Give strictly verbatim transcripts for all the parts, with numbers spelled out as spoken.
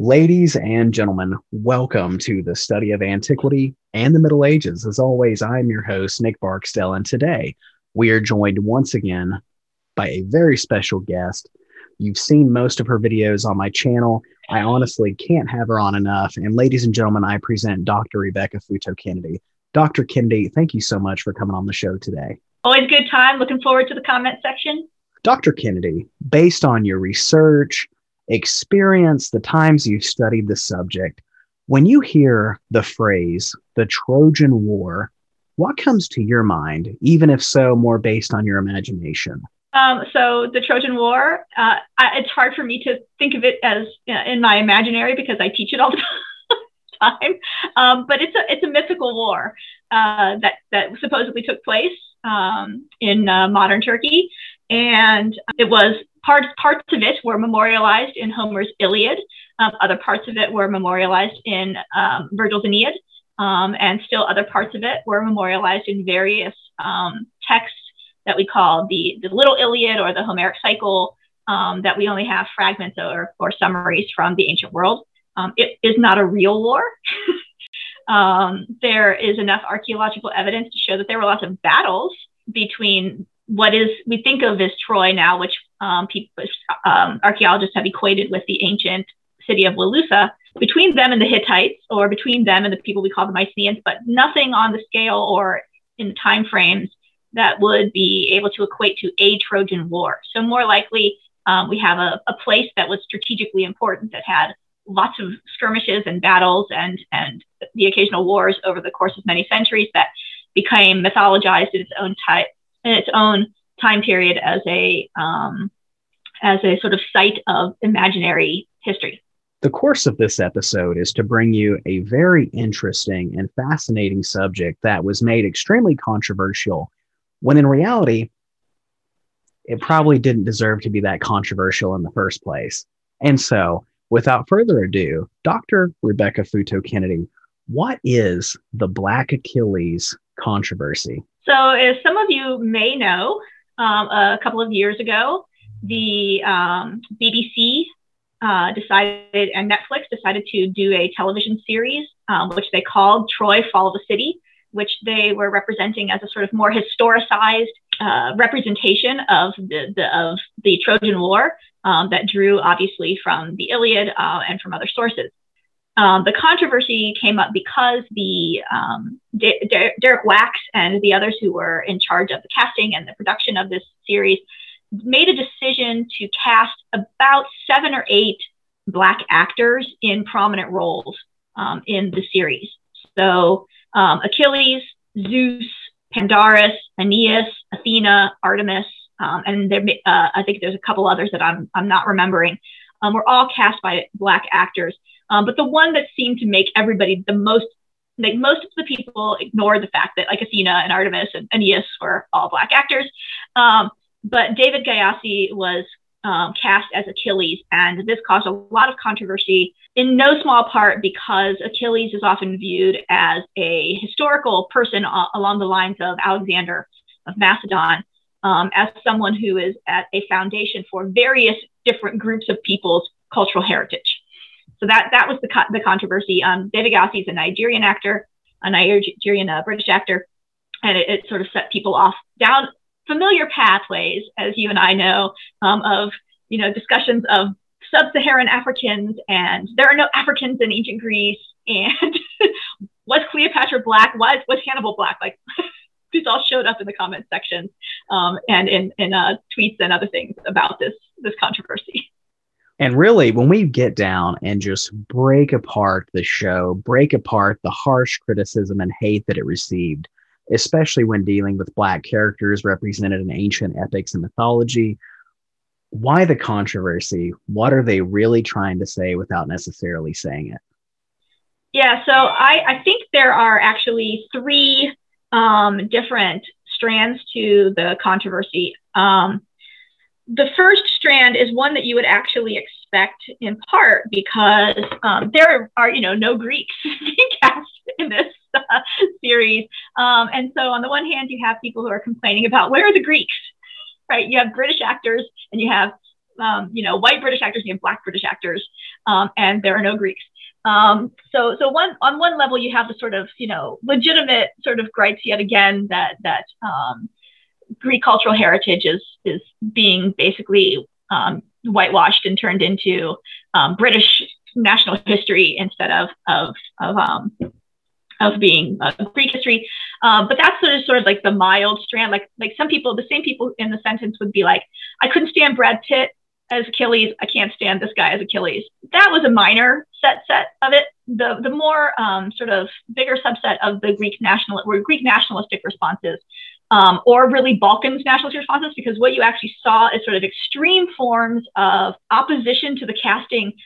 Ladies and gentlemen, welcome to the study of antiquity and the Middle Ages. As always, I'm your host, Nick Barksdale, and today we are joined once again by a very special guest. You've seen most of her videos on my channel. I honestly can't have her on enough. And ladies and gentlemen, I present Doctor Rebecca Futo Kennedy. Doctor Kennedy, thank you so much for coming on the show today. Always good time. Looking forward to the comment section. Doctor Kennedy, based on your research, experience, the times you've studied the subject, when you hear the phrase, the Trojan War, what comes to your mind, even if so, more based on your imagination? Um, so the Trojan War, uh, I, it's hard for me to think of it as uh, in my imaginary because I teach it all the time. Um, but it's a it's a mythical war uh, that that supposedly took place um, in uh, modern Turkey, and it was parts parts of it were memorialized in Homer's Iliad. Um, other parts of it were memorialized in um, Virgil's Aeneid, um, and still other parts of it were memorialized in various um, texts that we call the, the Little Iliad or the Homeric Cycle, um, that we only have fragments or, or summaries from the ancient world. Um, it is not a real war. um, there is enough archaeological evidence to show that there were lots of battles between what is we think of as Troy now, which um, people, um, archaeologists have equated with the ancient city of Wilusa, between them and the Hittites, or between them and the people we call the Mycenaeans, but nothing on the scale or in the time frames that would be able to equate to a Trojan War. So more likely, um, we have a, a place that was strategically important that had lots of skirmishes and battles and, and the occasional wars over the course of many centuries that became mythologized in its own type, in its own time period as a um, as a sort of site of imaginary history. The course of this episode is to bring you a very interesting and fascinating subject that was made extremely controversial, when in reality, it probably didn't deserve to be that controversial in the first place. And so, without further ado, Doctor Rebecca Futo Kennedy, what is the Black Achilles controversy? So, as some of you may know, um, a couple of years ago, the um, B B C uh, decided, and Netflix decided to do a television series, um, which they called Troy, Fall of a City, which they were representing as a sort of more historicized uh, representation of the, the of the Trojan War um, that drew obviously from the Iliad uh, and from other sources. Um, the controversy came up because the um, De- De- Derek Wax and the others who were in charge of the casting and the production of this series made a decision to cast about seven or eight Black actors in prominent roles um, in the series. So Um, Achilles, Zeus, Pandarus, Aeneas, Athena, Artemis, um, and there, uh, I think there's a couple others that I'm I'm not remembering. Um, were all cast by Black actors, um, but the one that seemed to make everybody the most, like most of the people ignored the fact that like Athena and Artemis and Aeneas were all Black actors. Um, but David Gyasi was um, cast as Achilles, and this caused a lot of controversy, in no small part because Achilles is often viewed as a historical person uh, along the lines of Alexander of Macedon, um, as someone who is at a foundation for various different groups of people's cultural heritage. So that that was the co- the controversy. Um, David Gyasi is a Nigerian actor, a Nigerian uh, British actor, and it, it sort of set people off down familiar pathways, as you and I know, um, of you know discussions of sub-Saharan Africans, and there are no Africans in ancient Greece, and was Cleopatra Black? Was was Hannibal Black? Like these all showed up in the comment section um, and in in uh, tweets and other things about this this controversy. And really, when we get down and just break apart the show, break apart the harsh criticism and hate that it received, especially when dealing with Black characters represented in ancient epics and mythology, why the controversy? What are they really trying to say without necessarily saying it? Yeah, so I, I think there are actually three um, different strands to the controversy. Um, the first strand is one that you would actually expect, in part because um, there are, you know, no Greeks being cast in this uh, series. Um, and so on the one hand, you have people who are complaining about where are the Greeks, right? You have British actors and you have um, you know, white British actors, you have black British actors, um, and there are no Greeks. Um, so, so one on one level, you have the sort of, you know, legitimate sort of gripes yet again that that um, Greek cultural heritage is is being basically um, whitewashed and turned into um, British national history instead of of of um, of being uh, Greek history. Um, but that's sort of sort of like the mild strand. Like like some people, the same people in the sentence would be like, I couldn't stand Brad Pitt as Achilles. I can't stand this guy as Achilles. That was a minor set set of it. The the more um, sort of bigger subset of the Greek national were Greek nationalistic responses, um, or really Balkans nationalist responses, because what you actually saw is sort of extreme forms of opposition to the casting,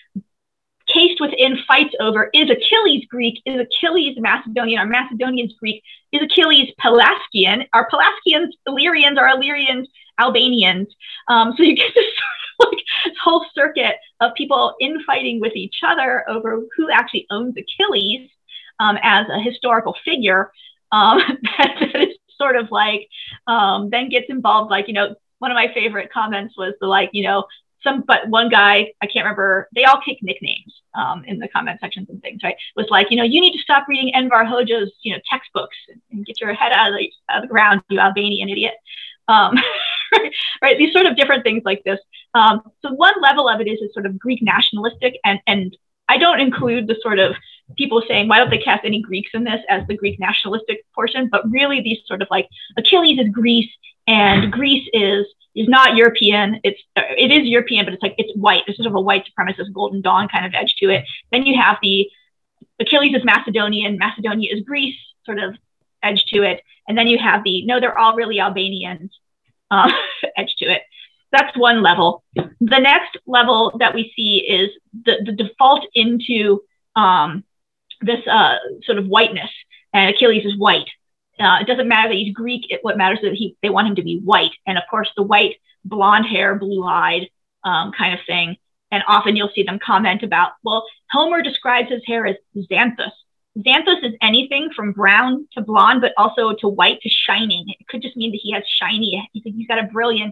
cased within fights over, is Achilles Greek? Is Achilles Macedonian? Are Macedonians Greek? Is Achilles Pelasgian? Are Pelasgians Illyrians? Are Illyrians Albanians? Um, so you get this sort of like this whole circuit of people infighting with each other over who actually owns Achilles um, as a historical figure. Um, that, that is sort of like, um, then gets involved, like, you know, one of my favorite comments was the like, you know, some, but one guy, I can't remember, they all take nicknames um, in the comment sections and things, right? Was like, you know, you need to stop reading Enver Hoxha's, you know, textbooks and, and get your head out of the, out of the ground, you Albanian idiot. Um, right, right, these sort of different things like this. Um, so one level of it is, is sort of Greek nationalistic, and and I don't include the sort of people saying, why don't they cast any Greeks in this as the Greek nationalistic portion, but really these sort of like, Achilles is Greece, and Greece is is not European. It's it is European, but it's like it's white. It's sort of a white supremacist Golden Dawn kind of edge to it. Then you have the Achilles is Macedonian, Macedonia is Greece sort of edge to it, and then you have the no, they're all really Albanians uh, edge to it. That's one level. The next level that we see is the, the default into um, this uh, sort of whiteness, and Achilles is white. Uh, it doesn't matter that he's Greek. It, what matters is that he, they want him to be white. And of course, the white, blonde hair, blue-eyed um, kind of thing. And often you'll see them comment about, well, Homer describes his hair as xanthus. Xanthus is anything from brown to blonde, but also to white to shining. It could just mean that he has shiny, he's, he's got a brilliant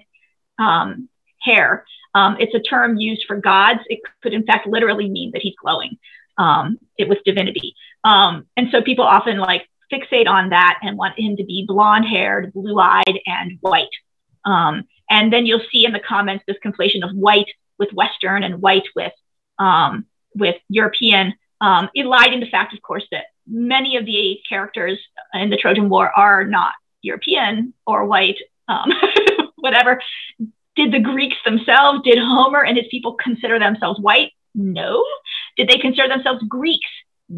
um, hair. Um, it's a term used for gods. It could, in fact, literally mean that he's glowing um, it with divinity. Um, and so people often like fixate on that and want him to be blonde haired, blue eyed, and white. Um, and then you'll see in the comments this conflation of white with Western and white with um, with European, um, eliding the fact, of course, that many of the characters in the Trojan War are not European or white, um, whatever. Did the Greeks themselves, did Homer and his people consider themselves white? No. Did they consider themselves Greeks?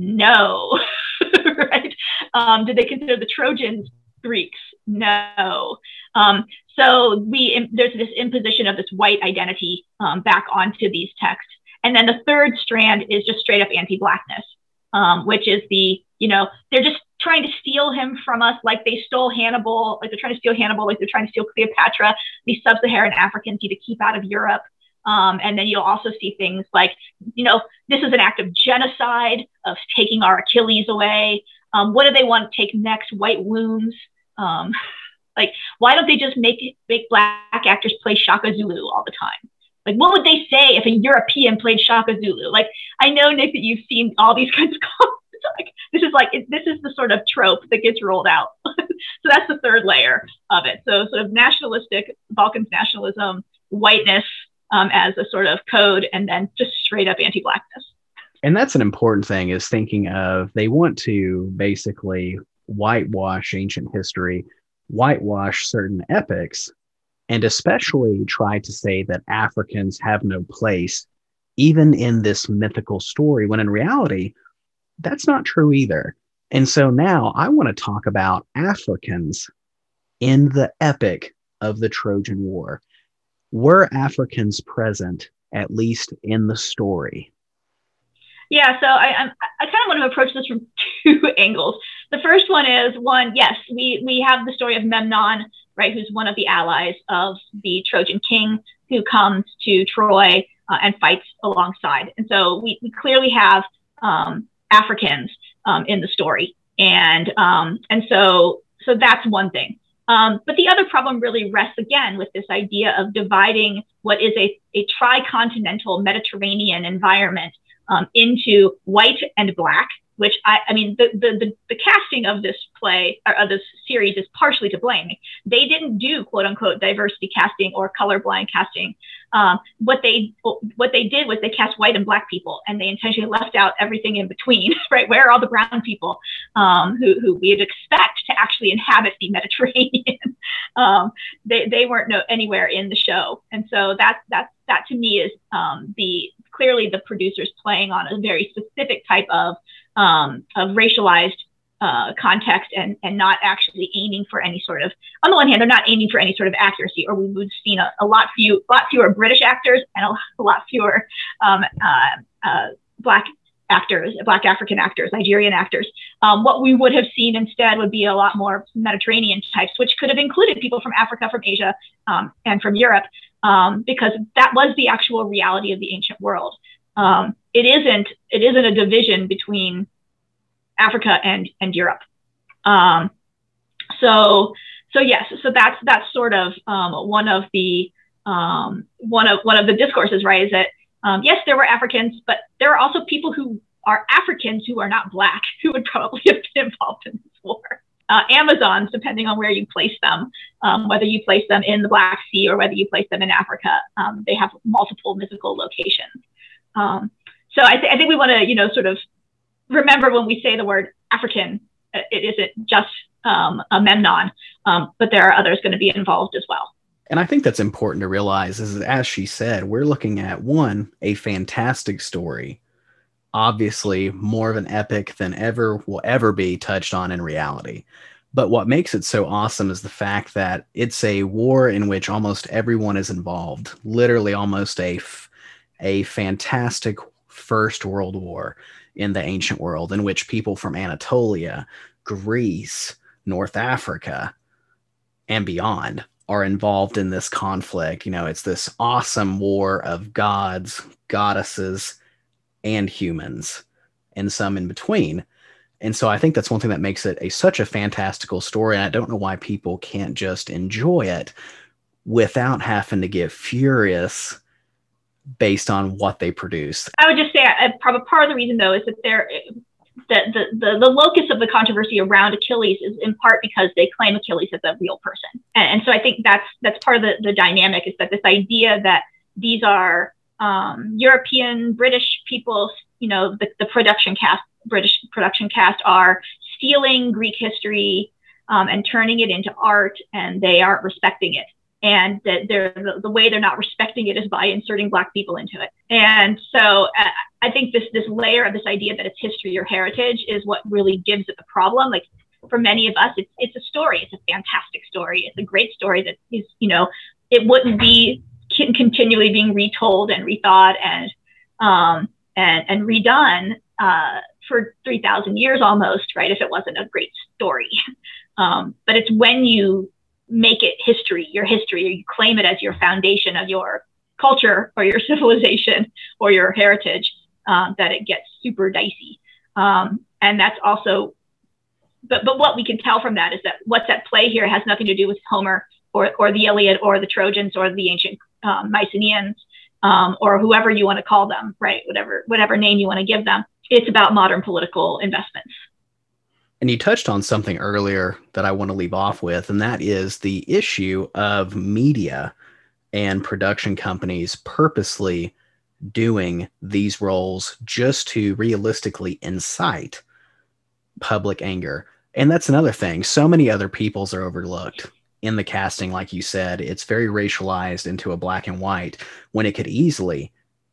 No. Right? Um, did they consider the Trojans Greeks? No. Um, so we there's this imposition of this white identity um, back onto these texts. And then the third strand is just straight up anti-Blackness, um, which is the, you know, they're just trying to steal him from us like they stole Hannibal, like they're trying to steal Hannibal, like they're trying to steal Cleopatra. These sub-Saharan Africans need to keep out of Europe. Um, and then you'll also see things like, you know, this is an act of genocide, of taking our Achilles away. Um, what do they want to take next? White wounds. Um, like, why don't they just make make black actors play Shaka Zulu all the time? Like, what would they say if a European played Shaka Zulu? Like, I know, Nick, that you've seen all these kinds of comments. Like, this is like, it, this is the sort of trope that gets rolled out. So that's the third layer of it. So sort of nationalistic, Balkans nationalism, whiteness um, as a sort of code, and then just straight up anti-Blackness. And that's an important thing, is thinking of, they want to basically whitewash ancient history, whitewash certain epics, and especially try to say that Africans have no place even in this mythical story, when in reality, that's not true either. And so now I want to talk about Africans in the epic of the Trojan War. Were Africans present, at least in the story? Yeah, so I, I, I kind of want to approach this from two angles. The first one is, one, yes, we, we have the story of Memnon, right, who's one of the allies of the Trojan king, who comes to Troy uh, and fights alongside. And so we, we clearly have um, Africans um, in the story. And um, and so so that's one thing. Um, but the other problem really rests again with this idea of dividing what is a, a tri-continental Mediterranean environment um, into white and black, which I, I mean, the, the, the, the casting of this play or of this series is partially to blame. They didn't do quote unquote diversity casting or colorblind casting. Um, what they what they did was they cast white and black people, and they intentionally left out everything in between. Right, where are all the brown people um, who who we'd expect to actually inhabit the Mediterranean? um, they they weren't no, anywhere in the show, and so that that that to me is um, the clearly the producers playing on a very specific type of um, of racialized uh, context and and not actually aiming for any sort of, on the one hand, they're not aiming for any sort of accuracy, or we would have seen a, a lot few lot fewer British actors and a, a lot fewer um, uh, uh, black actors, black African actors, Nigerian actors. Um, what we would have seen instead would be a lot more Mediterranean types, which could have included people from Africa, from Asia, um, and from Europe, um, because that was the actual reality of the ancient world. Um, it isn't it isn't a division between Africa and and Europe. Um, so so yes, so that's that's sort of um, one of the um, one of one of the discourses, right? Is that um, yes, there were Africans, but there are also people who are Africans who are not black who would probably have been involved in this war. Uh, Amazons, depending on where you place them, um, whether you place them in the Black Sea or whether you place them in Africa, um, they have multiple mythical locations. Um, so I, th- I think we want to, you know, sort of remember when we say the word African, it isn't just um, a Memnon, um, but there are others going to be involved as well. And I think that's important to realize is, as she said, we're looking at, one, a fantastic story, obviously more of an epic than ever will ever be touched on in reality. But what makes it so awesome is the fact that it's a war in which almost everyone is involved, literally almost a, f- a fantastic First World War in the ancient world, in which people from Anatolia, Greece, North Africa, and beyond are involved in this conflict. You know, it's this awesome war of gods, goddesses, and humans, and some in between. And so I think that's one thing that makes it a such a fantastical story. And I don't know why people can't just enjoy it without having to get furious based on what they produce. I would just say uh, probably part of the reason, though, is that they're that the, the, the locus of the controversy around Achilles is in part because they claim Achilles as a real person. And, and so I think that's that's part of the, the dynamic, is that this idea that these are um, European, British people, you know, the, the production cast, British production cast are stealing Greek history um, and turning it into art, and they aren't respecting it. And that they're the, the way they're not respecting it is by inserting Black people into it. And so uh, I think this this layer of this idea that it's history or heritage is what really gives it the problem. Like, for many of us, it's it's a story. It's a fantastic story. It's a great story that is, you know, it wouldn't be continually being retold and rethought and um, and and redone uh, for three thousand years almost, right? If it wasn't a great story. Um, but it's when you make it history, your history, or you claim it as your foundation of your culture or your civilization or your heritage, um, that it gets super dicey. Um, and that's also, but but what we can tell from that is that what's at play here has nothing to do with Homer or, or the Iliad or the Trojans or the ancient um, Mycenaeans um, or whoever you want to call them, right? Whatever, whatever name you want to give them. It's about modern political investments. And you touched on something earlier that I want to leave off with, and that is the issue of media and production companies purposely doing these roles just to realistically incite public anger. And that's another thing. So many other peoples are overlooked in the casting. Like you said, it's very racialized into a black and white when it could easily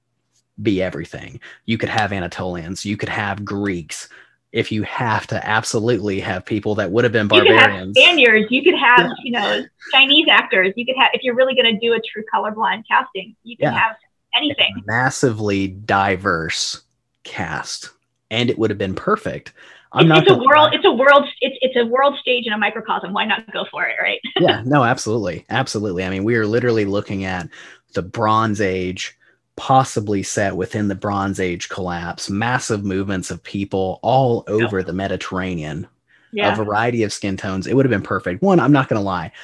be everything. You could have Anatolians, you could have Greeks. If you have to absolutely have people that would have been barbarians. You could have Spaniards, you could have, yeah. you know, Chinese actors, you could have, if you're really going to do a true colorblind casting, you can yeah. have anything. A massively diverse cast, and it would have been perfect. I'm it's, not it's a world, it's a world, it's it's a world stage in a microcosm. Why not go for it, right? yeah, no, absolutely. Absolutely. I mean, we are literally looking at the Bronze Age, possibly set within the Bronze Age collapse, massive movements of people all over yep. the Mediterranean. yeah. a variety of skin tones, it would have been perfect. One, I'm not going to lie.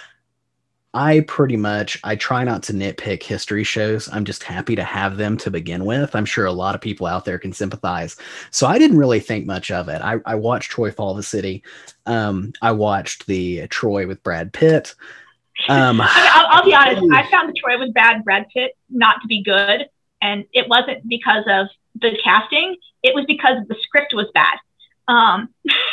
I pretty much, I try not to nitpick history shows. I'm just happy to have them to begin with. I'm sure a lot of people out there can sympathize. So I didn't really think much of it. I, I watched Troy Fall of the City. Um, I watched the Troy with Brad Pitt. Um, I mean, I'll, I'll be honest. I found the Troy with bad Brad Pitt not to be good. And it wasn't because of the casting. It was because the script was bad. Um,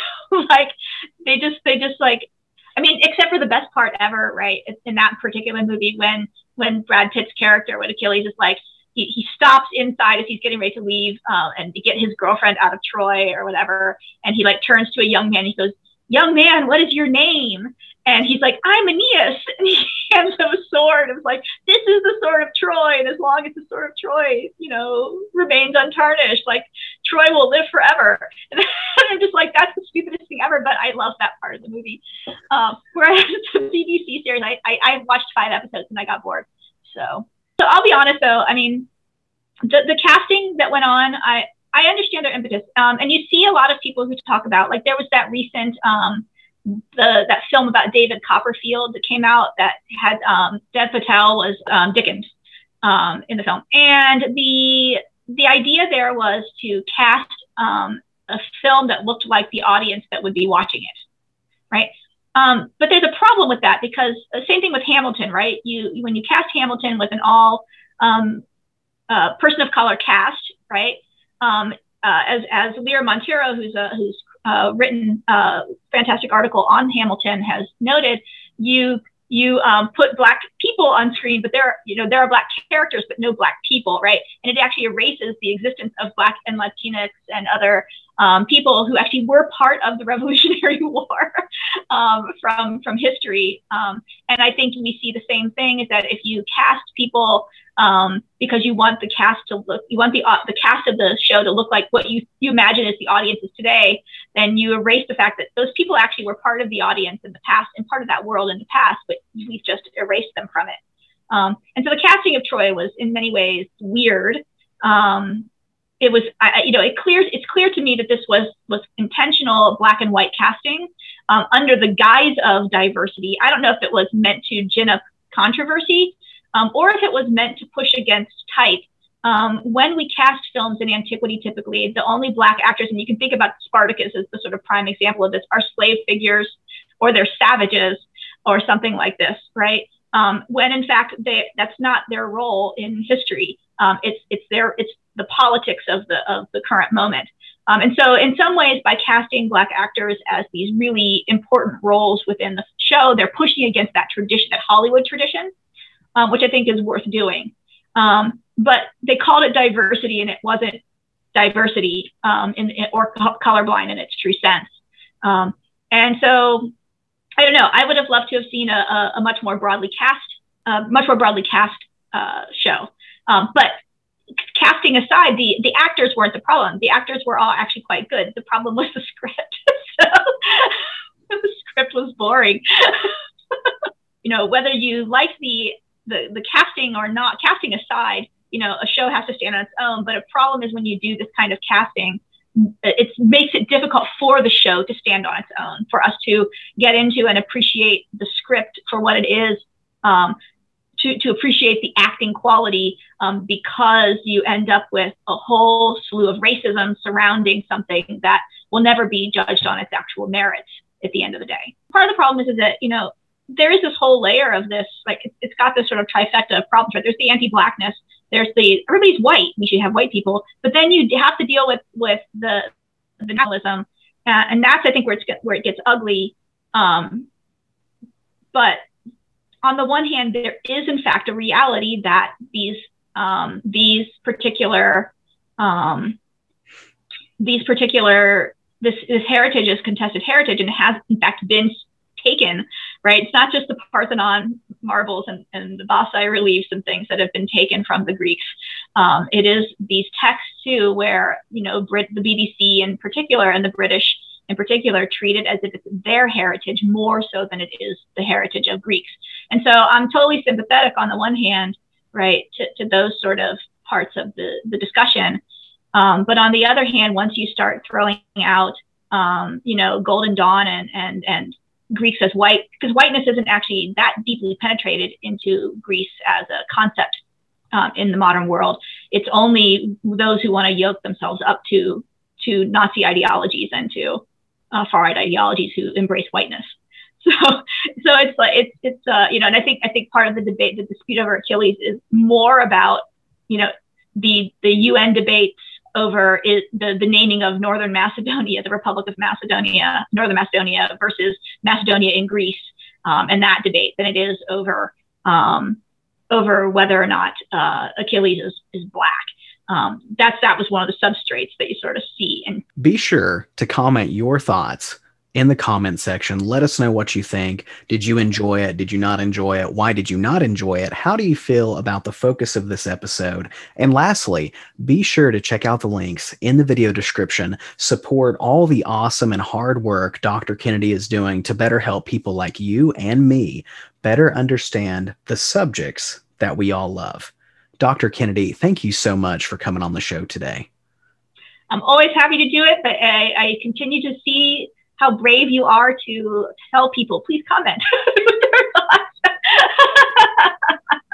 like they just, they just like, I mean, except for the best part ever, right? In that particular movie, when when Brad Pitt's character, when Achilles is like, he, he stops inside as he's getting ready to leave uh, and to get his girlfriend out of Troy or whatever. And he like turns to a young man. He goes, "Young man, what is your name?" And he's like, "I'm Aeneas." And he hands him a sword. It's like, this is the sword of Troy. And as long as the sword of Troy, you know, remains untarnished, like Troy will live forever. And I'm just like, that's the stupidest thing ever. But I love that part of the movie. Um, whereas the B B C series, I, I, I watched five episodes and I got bored. So, so I'll be honest though. I mean, the, the casting that went on, I, I understand their impetus. Um, and you see a lot of people who talk about, like there was that recent, um, the that film about David Copperfield that came out that had um, Dev Patel was um, Dickens um, in the film, and the the idea there was to cast um, a film that looked like the audience that would be watching it, right? Um, but there's a problem with that because the same thing with Hamilton, right? You when you cast Hamilton with an all um, uh, person of color cast, right? Um, uh, as as Lear Montero, who's a who's Uh, written a uh, fantastic article on Hamilton, has noted, you you um, put black people on screen, but there are, you know, there are black characters, but no black people, right? And it actually erases the existence of Black and Latinx and other um, people who actually were part of the Revolutionary War um, from from history. Um, and I think we see the same thing, is that if you cast people um, because you want the cast to look, you want the uh, the cast of the show to look like what you you imagine as the audience is today, then you erase the fact that those people actually were part of the audience in the past and part of that world in the past, but we've just erased them from it. Um, and so the casting of Troy was in many ways weird. Um, it was, I, you know, it clears, it's clear to me that this was was intentional black and white casting um, under the guise of diversity. I don't know if it was meant to gin up controversy um, or if it was meant to push against type. Um, when we cast films in antiquity, typically the only black actors, and you can think about Spartacus as the sort of prime example of this, are slave figures or they're savages or something like this, right? Um, when in fact they, that's not their role in history. Um, it's it's their it's the politics of the of the current moment. Um, and so in some ways, by casting black actors as these really important roles within the show, they're pushing against that tradition, that Hollywood tradition, um, which I think is worth doing. Um, but they called it diversity, and it wasn't diversity um, in, in, or colorblind in its true sense. Um, and so, I don't know. I would have loved to have seen a, a, a much more broadly cast, uh, much more broadly cast uh, show. Um, but casting aside, the the actors weren't the problem. The actors were all actually quite good. The problem was the script. So the script was boring. You know, whether you like the the the casting or not, casting aside, you know, a show has to stand on its own. But a problem is when you do this kind of casting, it makes it difficult for the show to stand on its own, for us to get into and appreciate the script for what it is, um, to, to appreciate the acting quality, um, because you end up with a whole slew of racism surrounding something that will never be judged on its actual merits at the end of the day. Part of the problem is, is that, you know, there is this whole layer of this, like it's, it's got this sort of trifecta of problems, right? There's the anti-blackness, there's the, everybody's white, we should have white people, but then you have to deal with, with the, the nationalism. Uh, and that's, I think, where it's, where it gets ugly. Um, but on the one hand, there is in fact a reality that these, um, these particular, um, these particular, this, this heritage is contested heritage, and it has in fact been taken, right? It's not just the Parthenon marbles and, and the Vasai reliefs and things that have been taken from the Greeks. Um, it is these texts too, where, you know, Brit, the B B C in particular, and the British in particular, treat it as if it's their heritage more so than it is the heritage of Greeks. And so I'm totally sympathetic on the one hand, right, to, to those sort of parts of the, the discussion. Um, but on the other hand, once you start throwing out um, you know, Golden Dawn and and and Greeks as white, because whiteness isn't actually that deeply penetrated into Greece as a concept um, in the modern world. It's only those who want to yoke themselves up to to Nazi ideologies and to uh, far right ideologies who embrace whiteness. So, so it's like it's it's uh, you know, and I think I think part of the debate, the dispute over Achilles, is more about, you know, the the U N debates over is the the naming of Northern Macedonia, the Republic of Macedonia, Northern Macedonia versus Macedonia in Greece, um, and that debate than it is over um, over whether or not uh, Achilles is is black. Um, that's that was one of the substrates that you sort of see. And be sure to comment your thoughts in the comment section. Let us know what you think. Did you enjoy it? Did you not enjoy it? Why did you not enjoy it? How do you feel about the focus of this episode? And lastly, be sure to check out the links in the video description. Support all the awesome and hard work Doctor Kennedy is doing to better help people like you and me better understand the subjects that we all love. Doctor Kennedy, thank you so much for coming on the show today. I'm always happy to do it, but I, I continue to see how brave you are to tell people. Please comment.